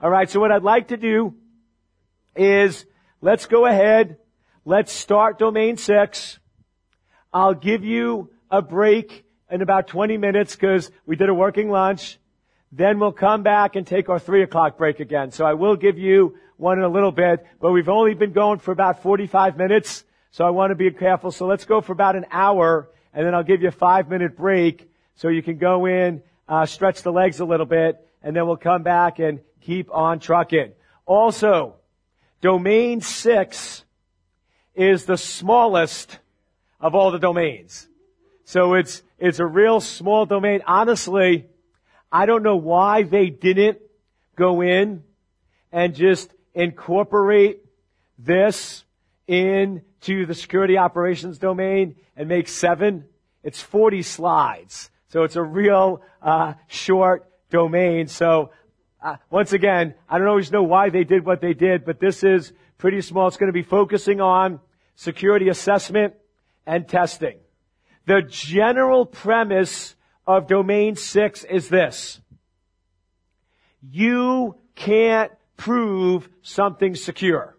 All right, so what I'd like to do is let's go ahead. Let's start domain 6. I'll give you a break in about 20 minutes because we did a working lunch. Then we'll come back and take our 3 o'clock break again. So I will give you one in a little bit, but we've only been going for about 45 minutes. So I want to be careful. So let's go for about an hour, and then I'll give you a 5-minute break so you can go in, stretch the legs a little bit, and then we'll come back and keep on trucking. Also, domain 6 is the smallest of all the domains. So it's a real small domain. Honestly, I don't know why they didn't go in and just incorporate this into the security operations domain and make 7. It's 40 slides. So it's a real short domain. So once again, I don't always know why they did what they did, but this is pretty small. It's going to be focusing on security assessment and testing. The general premise of domain 6 is this. You can't prove something secure.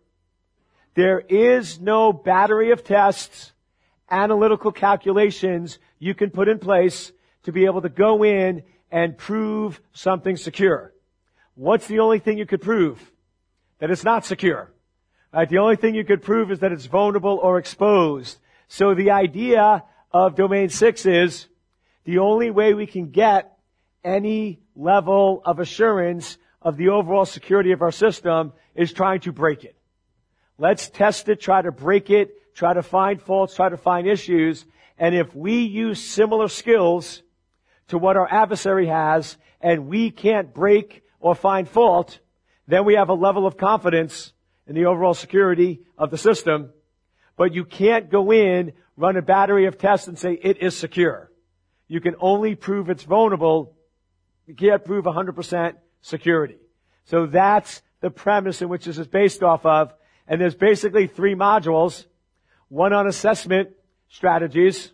There is no battery of tests, analytical calculations you can put in place to be able to go in and prove something secure. What's the only thing you could prove? That it's not secure. Right? The only thing you could prove is that it's vulnerable or exposed. So the idea of domain 6 is the only way we can get any level of assurance of the overall security of our system is trying to break it. Let's test it, try to break it, try to find faults, try to find issues. And if we use similar skills to what our adversary has and we can't break or find fault, then we have a level of confidence in the overall security of the system. But you can't go in, run a battery of tests and say it is secure. You can only prove it's vulnerable. You can't prove 100% security. So that's the premise in which this is based off of. And there's basically 3 modules. One on assessment strategies.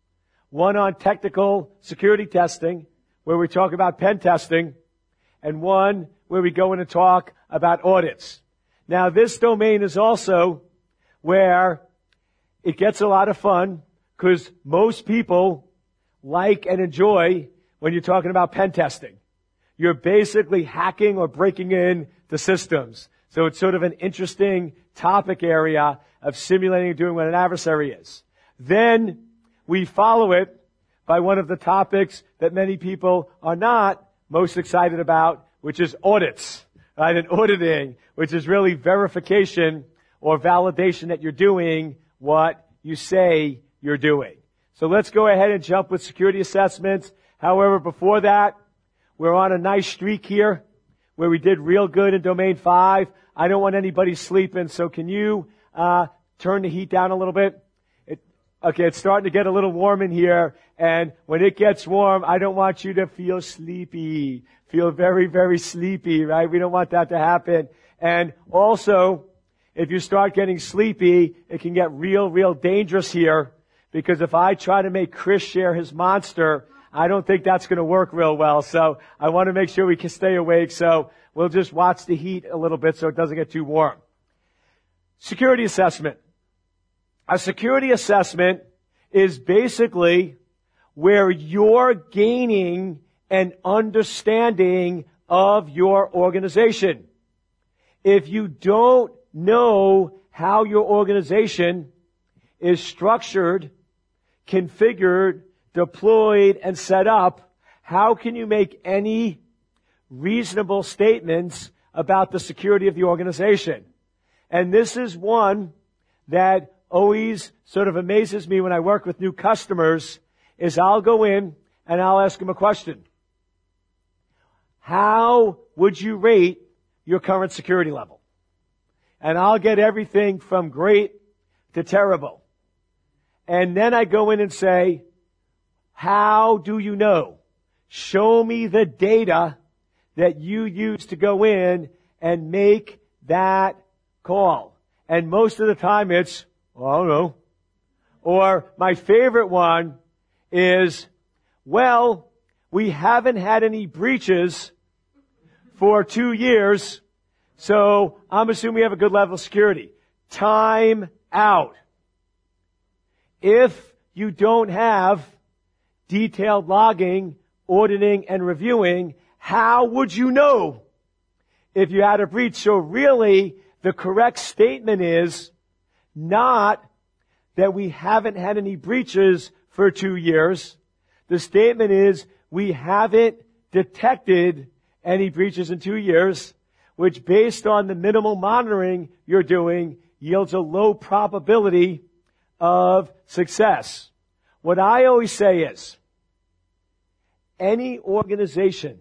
One on technical security testing, where we talk about pen testing. And one where we go in and talk about audits. Now this domain is also where it gets a lot of fun because most people like and enjoy when you're talking about pen testing. You're basically hacking or breaking in the systems. So it's sort of an interesting topic area of simulating and doing what an adversary is. Then we follow it by one of the topics that many people are not most excited about, which is audits, right? And auditing, which is really verification or validation that you're doing what you say you're doing. So let's go ahead and jump with security assessments. However, before that, we're on a nice streak here where we did real good in domain 5. I don't want anybody sleeping, so can you turn the heat down a little bit? Okay, it's starting to get a little warm in here, and when it gets warm, I don't want you to feel sleepy. Feel very, very sleepy, right? We don't want that to happen. And also, if you start getting sleepy, it can get real dangerous here, because if I try to make Chris share his monster, I don't think that's going to work real well. So I want to make sure we can stay awake. So we'll just watch the heat a little bit so it doesn't get too warm. Security assessment. A security assessment is basically where you're gaining an understanding of your organization. If you don't know how your organization is structured, configured, deployed, and set up, how can you make any reasonable statements about the security of the organization? And this is one that always sort of amazes me when I work with new customers, is I'll go in and I'll ask them a question. How would you rate your current security level? And I'll get everything from great to terrible. And then I go in and say, how do you know? Show me the data that you use to go in and make that call. And most of the time it's, well, I don't know. Or my favorite one is, well, we haven't had any breaches for 2 years. So I'm assuming we have a good level of security. Time out. If you don't have detailed logging, auditing, and reviewing, how would you know if you had a breach? So really, the correct statement is not that we haven't had any breaches for 2 years. The statement is we haven't detected any breaches in 2 years, which based on the minimal monitoring you're doing yields a low probability of success. What I always say is, any organization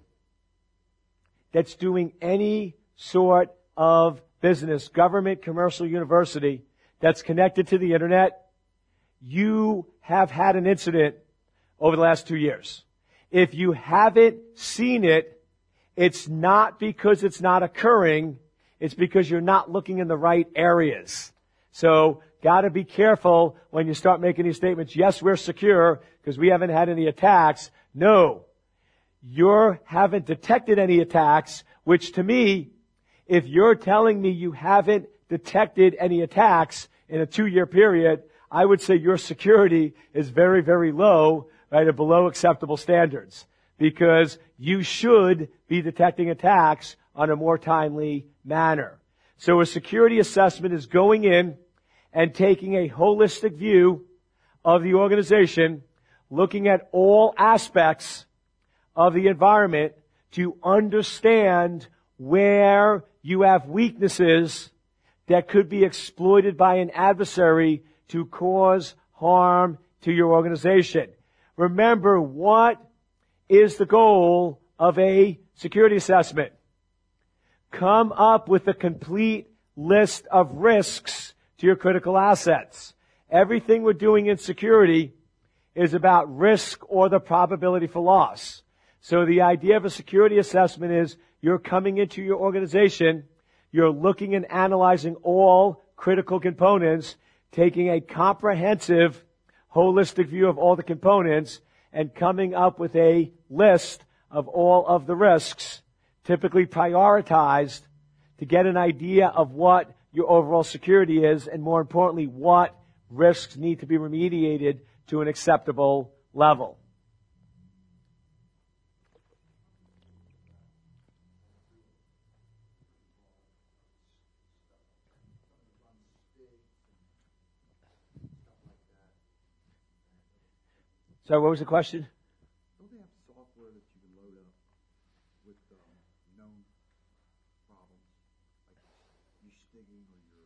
that's doing any sort of business, government, commercial, university, that's connected to the internet, you have had an incident over the last 2 years. If you haven't seen it, it's not because it's not occurring, it's because you're not looking in the right areas. So, gotta be careful when you start making these statements. Yes, we're secure because we haven't had any attacks. No. You haven't detected any attacks, which to me, if you're telling me you haven't detected any attacks in a 2-year period, I would say your security is very, very low, right, or below acceptable standards, because you should be detecting attacks on a more timely manner. So a security assessment is going in and taking a holistic view of the organization, looking at all aspects of the environment to understand where you have weaknesses that could be exploited by an adversary to cause harm to your organization. Remember, what is the goal of a security assessment? Come up with a complete list of risks to your critical assets. Everything we're doing in security is about risk or the probability for loss. So the idea of a security assessment is you're coming into your organization, you're looking and analyzing all critical components, taking a comprehensive, holistic view of all the components, and coming up with a list of all of the risks, typically prioritized, to get an idea of what your overall security is, and more importantly, what risks need to be remediated to an acceptable level. So what was the question? Don't they have software that you can load up with known problems, like you stigging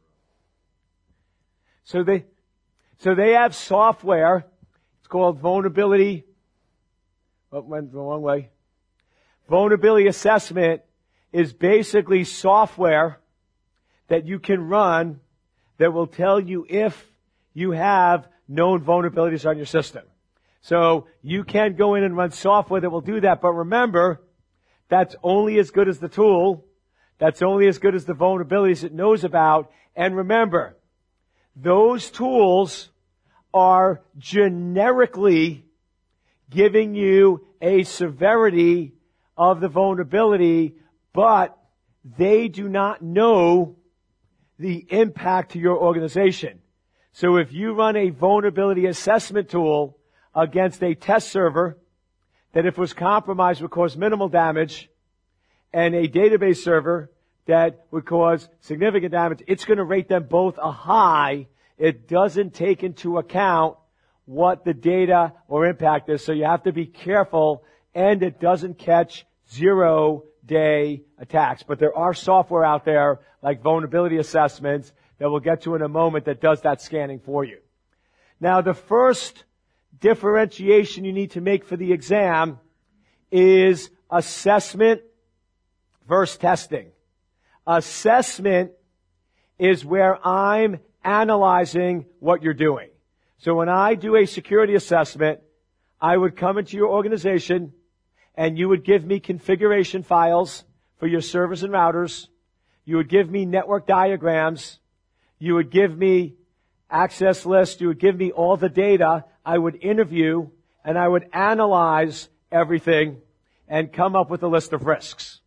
or your... So they have software. It's called vulnerability. Oh, went the wrong way. Vulnerability assessment is basically software that you can run that will tell you if you have known vulnerabilities on your system. So you can go in and run software that will do that, but remember, that's only as good as the tool. That's only as good as the vulnerabilities it knows about. And remember, those tools are generically giving you a severity of the vulnerability, but they do not know the impact to your organization. So if you run a vulnerability assessment tool against a test server that if it was compromised would cause minimal damage, and a database server that would cause significant damage, it's going to rate them both a high. It doesn't take into account what the data or impact is, so you have to be careful, and it doesn't catch 0-day attacks. But there are software out there, like vulnerability assessments, that we'll get to in a moment, that does that scanning for you. Now, the first differentiation you need to make for the exam is assessment versus testing. Assessment is where I'm analyzing what you're doing. So when I do a security assessment, I would come into your organization and you would give me configuration files for your servers and routers. You would give me network diagrams. You would give me access lists. You would give me all the data. I would interview and I would analyze everything and come up with a list of risks.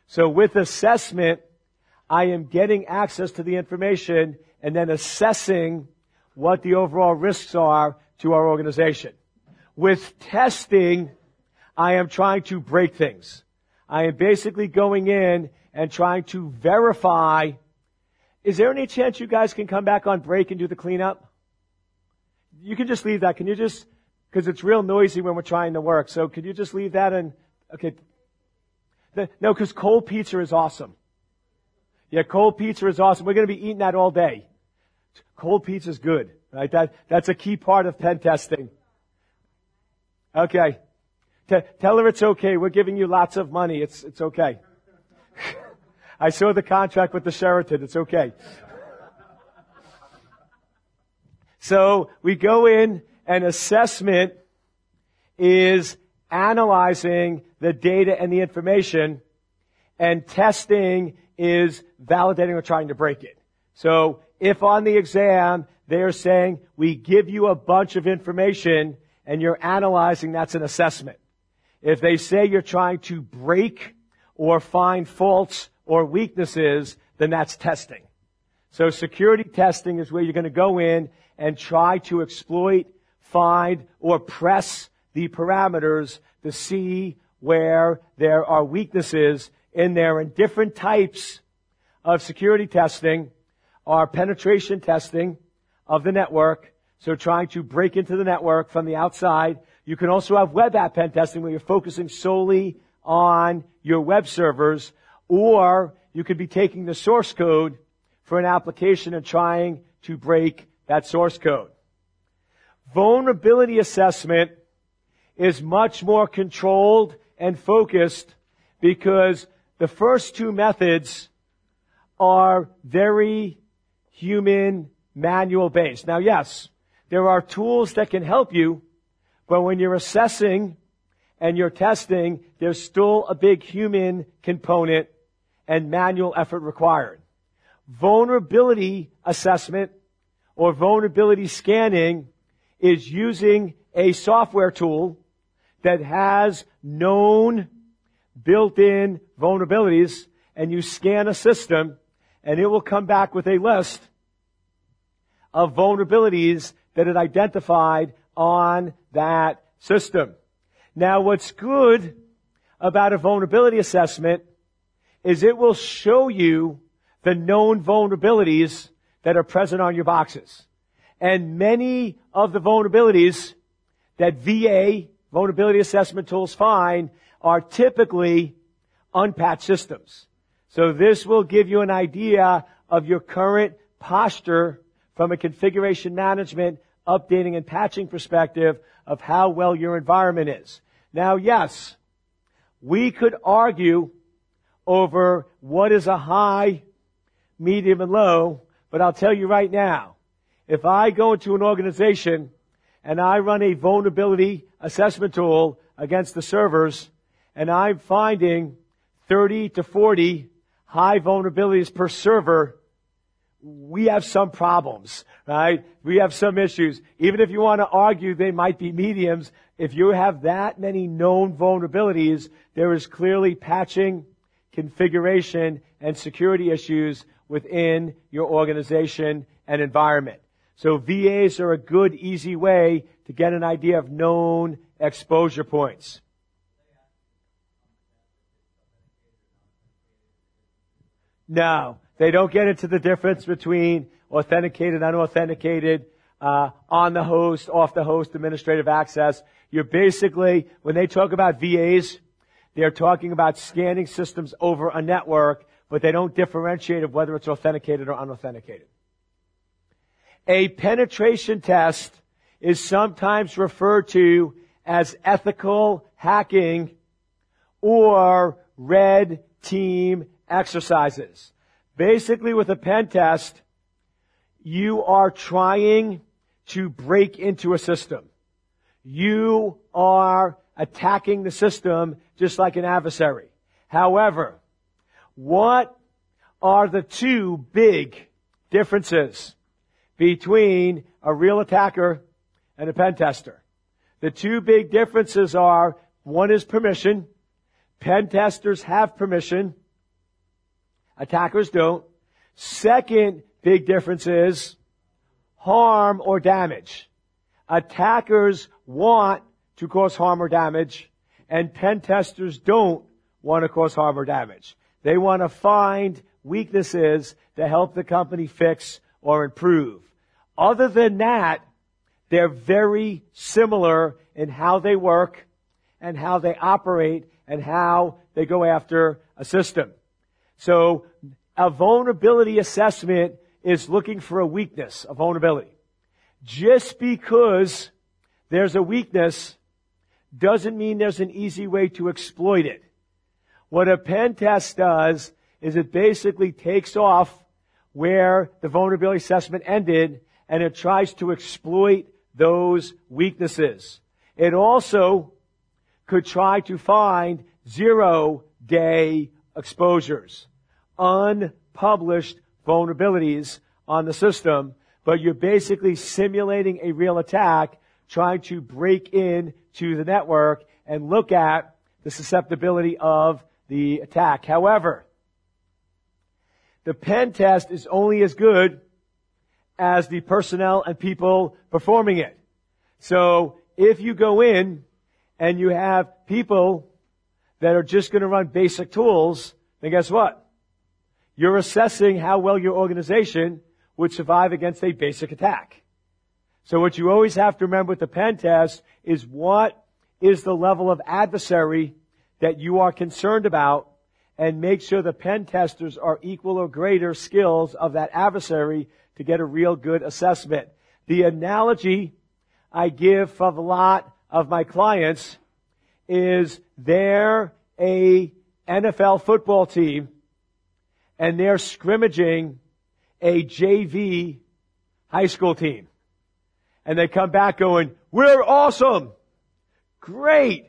So with assessment, I am getting access to the information and then assessing what the overall risks are to our organization. With testing, I am trying to break things. I am basically going in and trying to verify. Is there any chance you guys can come back on break and do the cleanup? You can just leave that. Can you just, because it's real noisy when we're trying to work. So could you just leave that and, okay. No, because cold pizza is awesome. Yeah, cold pizza is awesome. We're going to be eating that all day. Cold pizza is good, right? That's a key part of pen testing. Okay. Tell her it's okay. We're giving you lots of money. It's okay. I saw the contract with the Sheraton. It's okay. So we go in, and assessment is analyzing the data and the information, and testing is validating or trying to break it. So if on the exam they're saying we give you a bunch of information and you're analyzing, that's an assessment. If they say you're trying to break or find faults or weaknesses, then that's testing. So security testing is where you're going to go in and try to exploit, find, or press the parameters to see where there are weaknesses in there. And different types of security testing are penetration testing of the network, so trying to break into the network from the outside. You can also have web app pen testing where you're focusing solely on your web servers, or you could be taking the source code for an application and trying to break that source code. Vulnerability assessment is much more controlled and focused because the first two methods are very human manual based. Now, yes, there are tools that can help you, but when you're assessing and you're testing, there's still a big human component and manual effort required. Vulnerability assessment or vulnerability scanning is using a software tool that has known built-in vulnerabilities, and you scan a system and it will come back with a list of vulnerabilities that it identified on that system. Now, what's good about a vulnerability assessment is it will show you the known vulnerabilities that are present on your boxes. And many of the vulnerabilities that VA, vulnerability assessment tools, find are typically unpatched systems. So this will give you an idea of your current posture from a configuration management, updating, and patching perspective of how well your environment is. Now, yes, we could argue over what is a high, medium, and low, but I'll tell you right now, if I go into an organization and I run a vulnerability assessment tool against the servers, and I'm finding 30 to 40 high vulnerabilities per server, we have some problems, right? We have some issues. Even if you want to argue they might be mediums, if you have that many known vulnerabilities, there is clearly patching, configuration, and security issues within your organization and environment. So VAs are a good, easy way to get an idea of known exposure points. No, they don't get into the difference between authenticated, unauthenticated, on the host, off the host, administrative access. You're basically, when they talk about VAs, they're talking about scanning systems over a network, but they don't differentiate of whether it's authenticated or unauthenticated. A penetration test is sometimes referred to as ethical hacking or red team exercises. Basically, with a pen test, you are trying to break into a system. You are attacking the system just like an adversary. However, what are the two big differences between a real attacker and a pen tester? The two big differences are, one is permission. Pen testers have permission. Attackers don't. Second big difference is harm or damage. Attackers want to cause harm or damage, and pen testers don't want to cause harm or damage. They want to find weaknesses to help the company fix or improve. Other than that, they're very similar in how they work and how they operate and how they go after a system. So a vulnerability assessment is looking for a weakness, a vulnerability. Just because there's a weakness doesn't mean there's an easy way to exploit it. What a pen test does is it basically takes off where the vulnerability assessment ended and it tries to exploit those weaknesses. It also could try to find 0-day exposures, unpublished vulnerabilities on the system, but you're basically simulating a real attack, trying to break in to the network and look at the susceptibility of the attack. However, the pen test is only as good as the personnel and people performing it. So if you go in and you have people that are just going to run basic tools, then guess what? You're assessing how well your organization would survive against a basic attack. So what you always have to remember with the pen test is what is the level of adversary that you are concerned about, and make sure the pen testers are equal or greater skills of that adversary to get a real good assessment. The analogy I give for a lot of my clients is they're a NFL football team and they're scrimmaging a JV high school team. And they come back going, "We're awesome! Great!"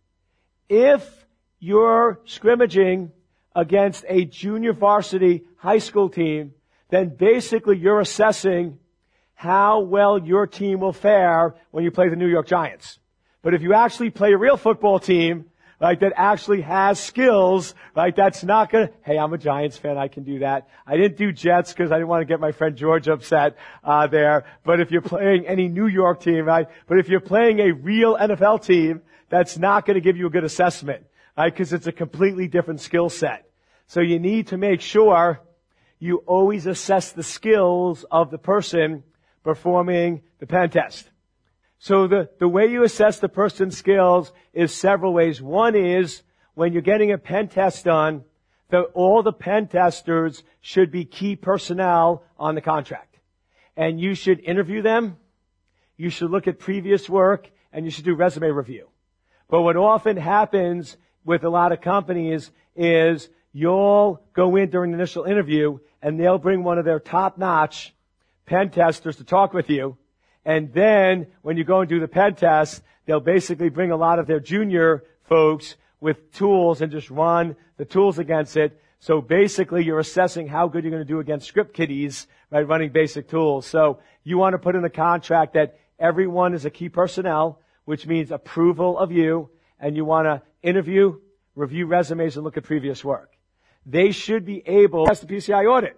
If you're scrimmaging against a junior varsity high school team, then basically you're assessing how well your team will fare when you play the New York Giants. But if you actually play a real football team, right, that actually has skills, right, that's not gonna, hey, I'm a Giants fan, I can do that. I didn't do Jets because I didn't want to get my friend George upset, there. But if you're playing any New York team, right, but if you're playing a real NFL team, that's not going to give you a good assessment, right, because it's a completely different skill set. So you need to make sure you always assess the skills of the person performing the pen test. So the way you assess the person's skills is several ways. One is when you're getting a pen test done, all the pen testers should be key personnel on the contract. And you should interview them, you should look at previous work, and you should do resume review. But what often happens with a lot of companies is you'll go in during the initial interview and they'll bring one of their top-notch pen testers to talk with you. And then when you go and do the pen test, they'll basically bring a lot of their junior folks with tools and just run the tools against it. So basically you're assessing how good you're going to do against script kiddies, right, running basic tools. So you want to put in the contract that everyone is a key personnel, which means approval of you, and you want to interview, review resumes, and look at previous work. They should be able to pass the PCI audit.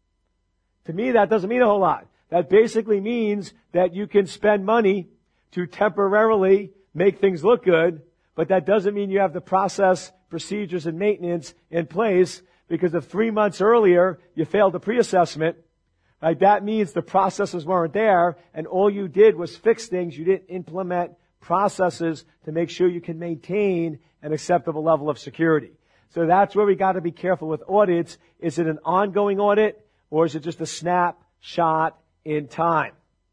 To me, that doesn't mean a whole lot. That basically means that you can spend money to temporarily make things look good, but that doesn't mean you have the process, procedures, and maintenance in place, because if 3 months earlier you failed a pre-assessment, right, that means the processes weren't there, and all you did was fix things. You didn't implement processes to make sure you can maintain an acceptable level of security. So that's where we got to be careful with audits. Is it an ongoing audit, or is it just a snapshot in time?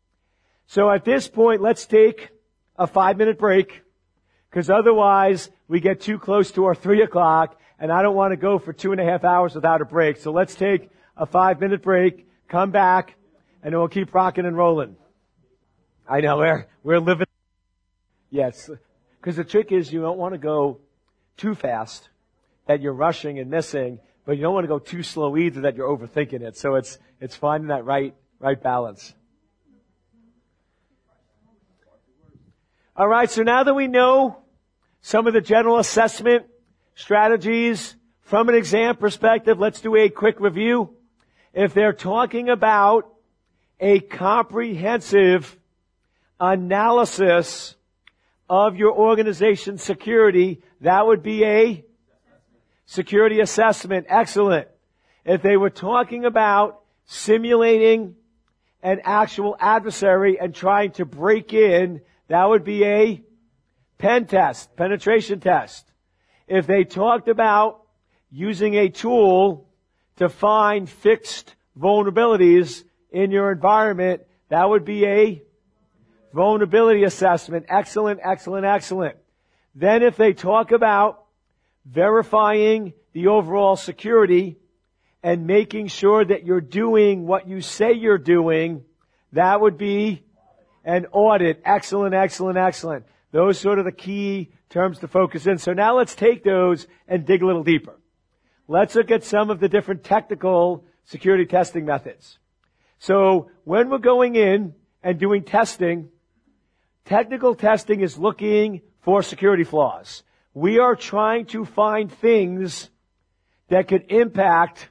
So at this point, let's take a 5-minute break, because otherwise we get too close to our 3 o'clock, and I don't want to go for 2.5 hours without a break. So let's take a 5-minute break, come back, and then we'll keep rocking and rolling. I know, we're living. Yes, because the trick is you don't want to go too fast that you're rushing and missing, but you don't want to go too slow either that you're overthinking it. So it's finding that right balance. All right, so now that we know some of the general assessment strategies From an exam perspective, let's do a quick review. If they're talking about a comprehensive analysis of your organization's security, that would be a security assessment. Excellent. If they were talking about simulating an actual adversary and trying to break in, that would be a pen test, penetration test. If they talked about using a tool to find fixed vulnerabilities in your environment, that would be a vulnerability assessment. Excellent, excellent, excellent. Then if they talk about verifying the overall security and making sure that you're doing what you say you're doing, that would be an audit. Excellent, excellent, excellent. Those sort of the key terms to focus in. So now let's take those and dig a little deeper. Let's look at some of the different technical security testing methods. So when we're going in and doing testing, technical testing is looking for security flaws. We are trying to find things that could impact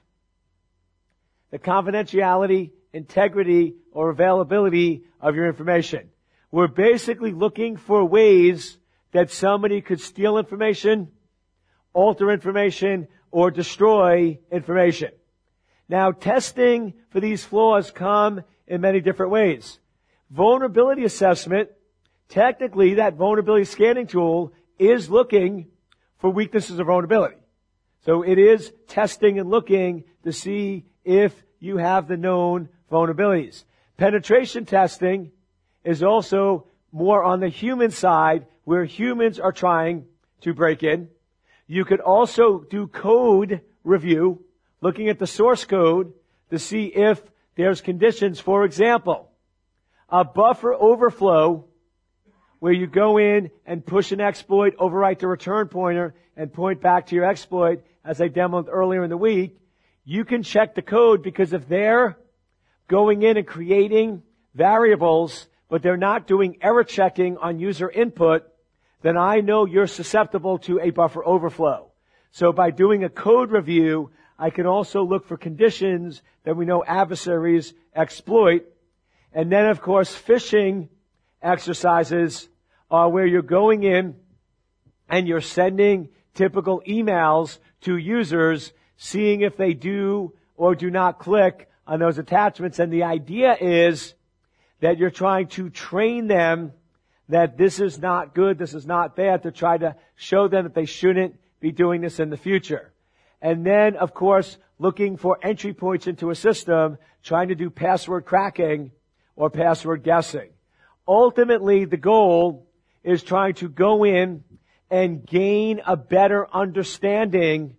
the confidentiality, integrity, or availability of your information. We're basically looking for ways that somebody could steal information, alter information, or destroy information. Now, testing for these flaws come in many different ways. Vulnerability assessment, technically that vulnerability scanning tool is looking for weaknesses or vulnerability. So it is testing and looking to see if you have the known vulnerabilities. Penetration testing is also more on the human side, where humans are trying to break in. You could also do code review, looking at the source code to see if there's conditions. For example, a buffer overflow, where you go in and push an exploit, overwrite the return pointer, and point back to your exploit, as I demoed earlier in the week. You can check the code, because if they're going in and creating variables, but they're not doing error checking on user input, then I know you're susceptible to a buffer overflow. So by doing a code review, I can also look for conditions that we know adversaries exploit. And then, of course, phishing exercises are where you're going in and you're sending typical emails to users, seeing if they do or do not click on those attachments. And the idea is that you're trying to train them that this is not good, this is not bad, to try to show them that they shouldn't be doing this in the future. And then, of course, looking for entry points into a system, trying to do password cracking or password guessing. Ultimately, the goal is trying to go in and gain a better understanding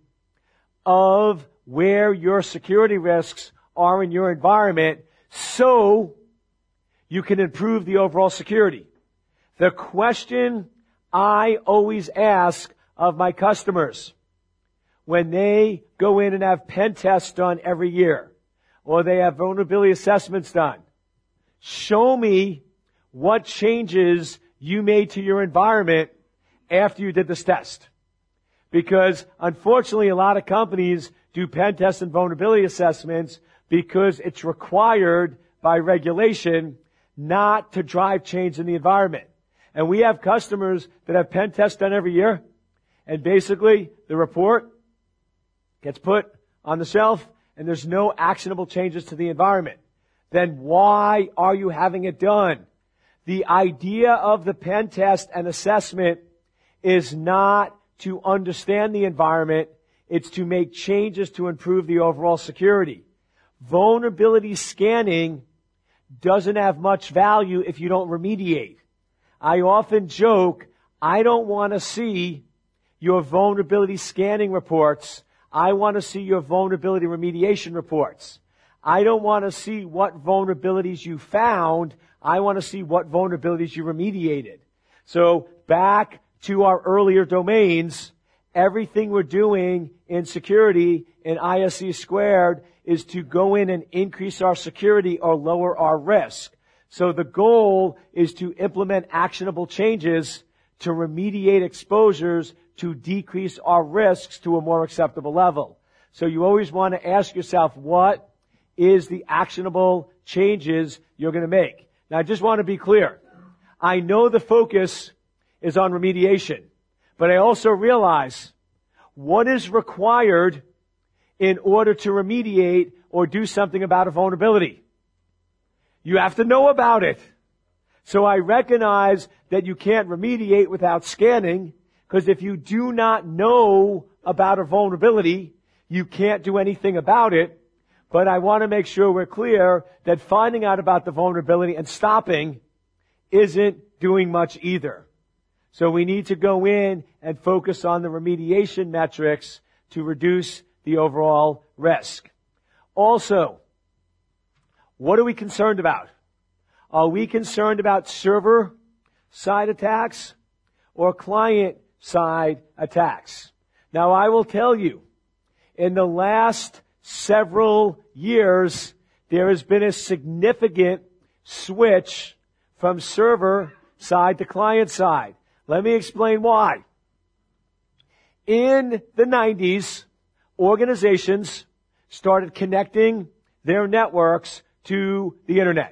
of where your security risks are in your environment, so you can improve the overall security. The question I always ask of my customers when they go in and have pen tests done every year, or they have vulnerability assessments done, show me what changes you made to your environment after you did this test. Because unfortunately, a lot of companies do pen tests and vulnerability assessments because it's required by regulation not to drive change in the environment. And we have customers that have pen tests done every year, and basically the report gets put on the shelf and there's no actionable changes to the environment. Then why are you having it done? The idea of the pen test and assessment is not to understand the environment, it's to make changes to improve the overall security. Vulnerability scanning doesn't have much value if you don't remediate. I often joke, I don't want to see your vulnerability scanning reports. I want to see your vulnerability remediation reports. I don't want to see what vulnerabilities you found. I want to see what vulnerabilities you remediated. So back to our earlier domains, everything we're doing in security in ISC squared is to go in and increase our security or lower our risk. So the goal is to implement actionable changes to remediate exposures to decrease our risks to a more acceptable level. So you always want to ask yourself, what is the actionable changes you're going to make? Now, I just want to be clear. I know the focus is on remediation, but I also realize what is required in order to remediate or do something about a vulnerability. You have to know about it. So I recognize that you can't remediate without scanning, because if you do not know about a vulnerability, you can't do anything about it. But I want to make sure we're clear that finding out about the vulnerability and stopping isn't doing much either. So we need to go in and focus on the remediation metrics to reduce the overall risk. Also, what are we concerned about? Are we concerned about server-side attacks or client-side attacks? Now, I will tell you, in the last several years, there has been a significant switch from server-side to client-side. Let me explain why. In the 90s, organizations started connecting their networks to the internet.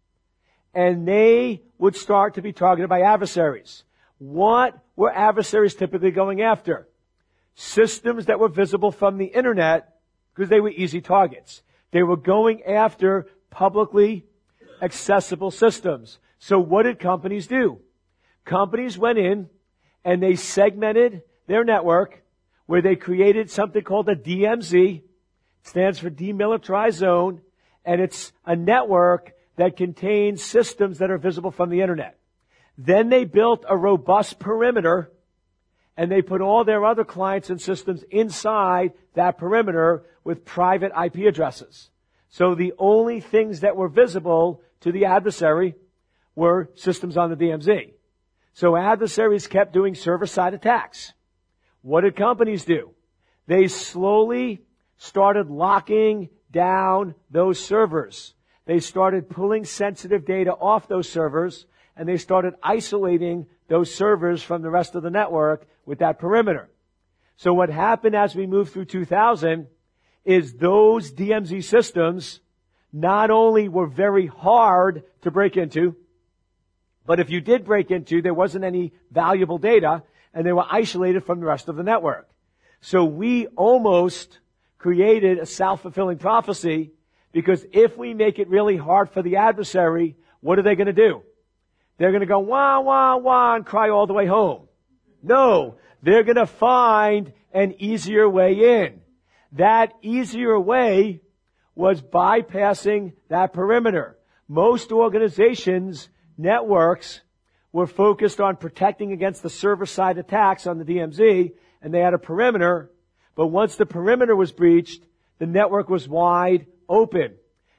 And they would start to be targeted by adversaries. What were adversaries typically going after? Systems that were visible from the internet because they were easy targets. They were going after publicly accessible systems. So what did companies do? Companies went in and they segmented their network where they created something called a DMZ. It stands for Demilitarized Zone, and it's a network that contains systems that are visible from the internet. Then they built a robust perimeter, and they put all their other clients and systems inside that perimeter with private IP addresses. So the only things that were visible to the adversary were systems on the DMZ. So adversaries kept doing server-side attacks. What did companies do? They slowly started locking down those servers. They started pulling sensitive data off those servers, and they started isolating those servers from the rest of the network with that perimeter. So what happened as we moved through 2000 is those DMZ systems not only were very hard to break into, but if you did break into, there wasn't any valuable data, and they were isolated from the rest of the network. So we almost created a self-fulfilling prophecy, because if we make it really hard for the adversary, what are they going to do? They're going to go, wah, wah, wah, and cry all the way home. No, they're going to find an easier way in. That easier way was bypassing that perimeter. Most organizations, networks, were focused on protecting against the server-side attacks on the DMZ, and they had a perimeter. But once the perimeter was breached, the network was wide open.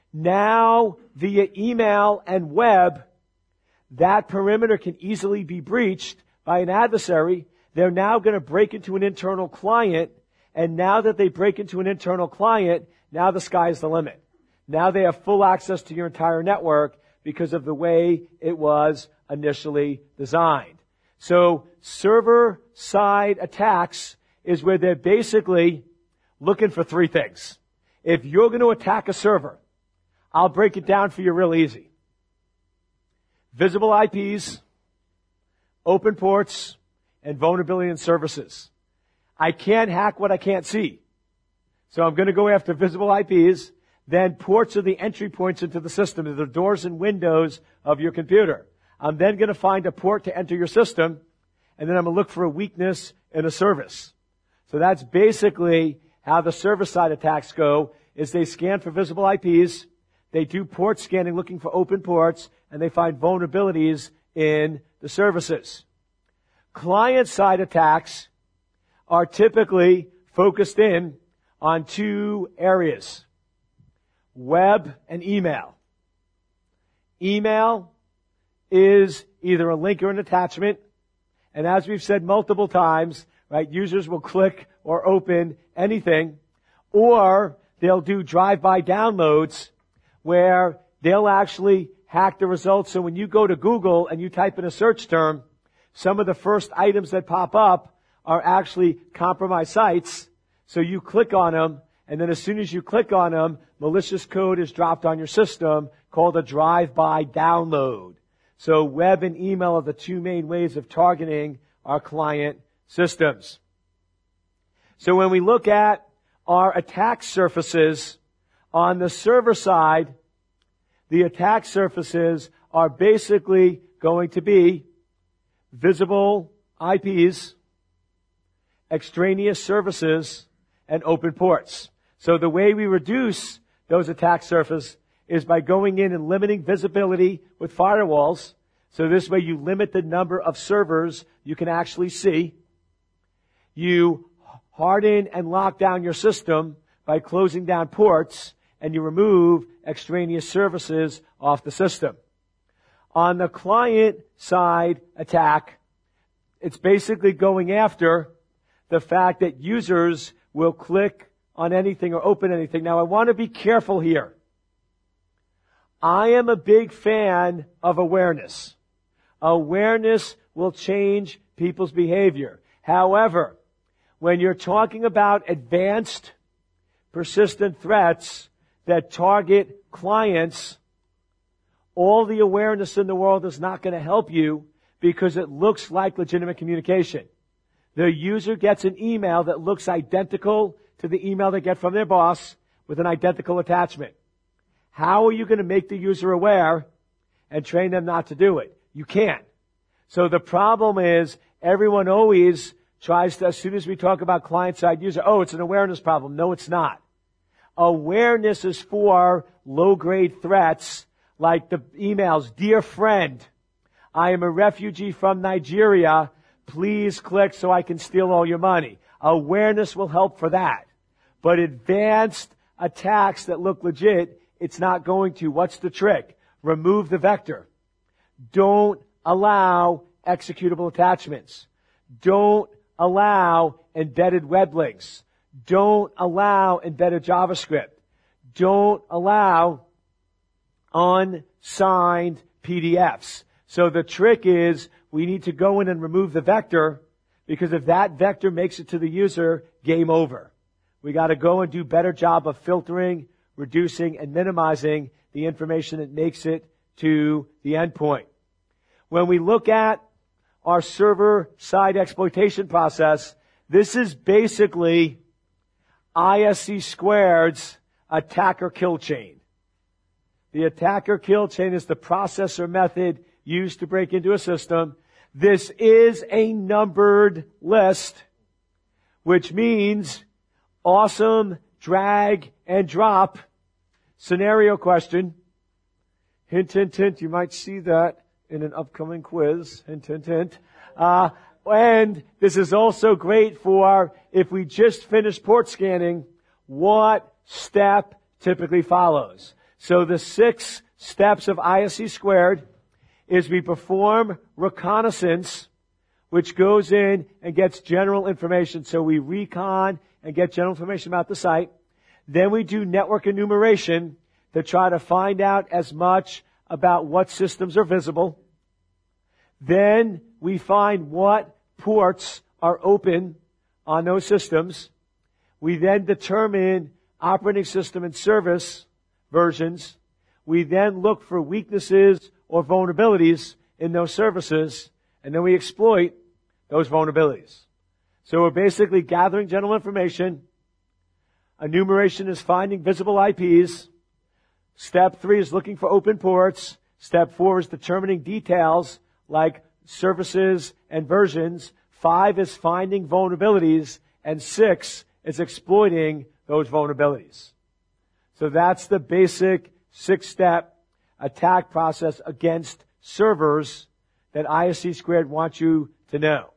Now, via email and web, that perimeter can easily be breached by an adversary. They're now going to break into an internal client, and now that they break into an internal client, now the sky's the limit. Now they have full access to your entire network because of the way it was initially designed. So server-side attacks is where they're basically looking for three things. If you're going to attack a server, I'll break it down for you real easy. Visible IPs, open ports, and vulnerability in services. I can't hack what I can't see. So I'm going to go after visible IPs. Then ports are the entry points into the system. They're the doors and windows of your computer. I'm then going to find a port to enter your system, and then I'm going to look for a weakness in a service. So that's basically how the server-side attacks go, is they scan for visible IPs, they do port scanning looking for open ports, and they find vulnerabilities in the services. Client-side attacks are typically focused in on two areas: web and email. Email is either a link or an attachment, and as we've said multiple times, right, users will click or open anything, or they'll do drive-by downloads where they'll actually hack the results. So when you go to Google and you type in a search term, some of the first items that pop up are actually compromised sites. So you click on them, and then as soon as you click on them, malicious code is dropped on your system called a drive-by download. So web and email are the two main ways of targeting our client systems. So when we look at our attack surfaces on the server side, the attack surfaces are basically going to be visible IPs, extraneous services, and open ports. So the way we reduce those attack surfaces is by going in and limiting visibility with firewalls. So this way you limit the number of servers you can actually see. You harden and lock down your system by closing down ports, and you remove extraneous services off the system. On the client side attack, it's basically going after the fact that users will click on anything or open anything. Now, I want to be careful here. I am a big fan of awareness. Awareness will change people's behavior. However, when you're talking about advanced, persistent threats that target clients, all the awareness in the world is not going to help you because it looks like legitimate communication. The user gets an email that looks identical to the email they get from their boss with an identical attachment. How are you going to make the user aware and train them not to do it? You can't. So the problem is everyone always tries to, as soon as we talk about client-side user, it's an awareness problem. No, it's not. Awareness is for low-grade threats like the emails, "Dear friend, I am a refugee from Nigeria. Please click so I can steal all your money." Awareness will help for that. But advanced attacks that look legit, it's not going to. What's the trick? Remove the vector. Don't allow executable attachments. Don't allow embedded web links. Don't allow embedded JavaScript. Don't allow unsigned PDFs. So the trick is we need to go in and remove the vector, because if that vector makes it to the user, game over. We got to go and do a better job of filtering, reducing, and minimizing the information that makes it to the endpoint. When we look at our server-side exploitation process, this is basically ISC squared's attacker kill chain. The attacker kill chain is the process or method used to break into a system. This is a numbered list, which means awesome, drag, and drop. Scenario question. Hint, hint, hint. You might see that in an upcoming quiz. Hint, hint, hint. And this is also great for if we just finished port scanning, what step typically follows. So the 6 steps of ISC squared is we perform reconnaissance, which goes in and gets general information. So we recon and get general information about the site. Then we do network enumeration to try to find out as much about what systems are visible. Then we find what ports are open on those systems. We then determine operating system and service versions. We then look for weaknesses or vulnerabilities in those services, and then we exploit those vulnerabilities. So we're basically gathering general information. Enumeration is finding visible IPs. Step 3 is looking for open ports. Step 4 is determining details like services and versions. 5 is finding vulnerabilities. And 6 is exploiting those vulnerabilities. So that's the basic 6-step attack process against servers that ISC squared wants you to know.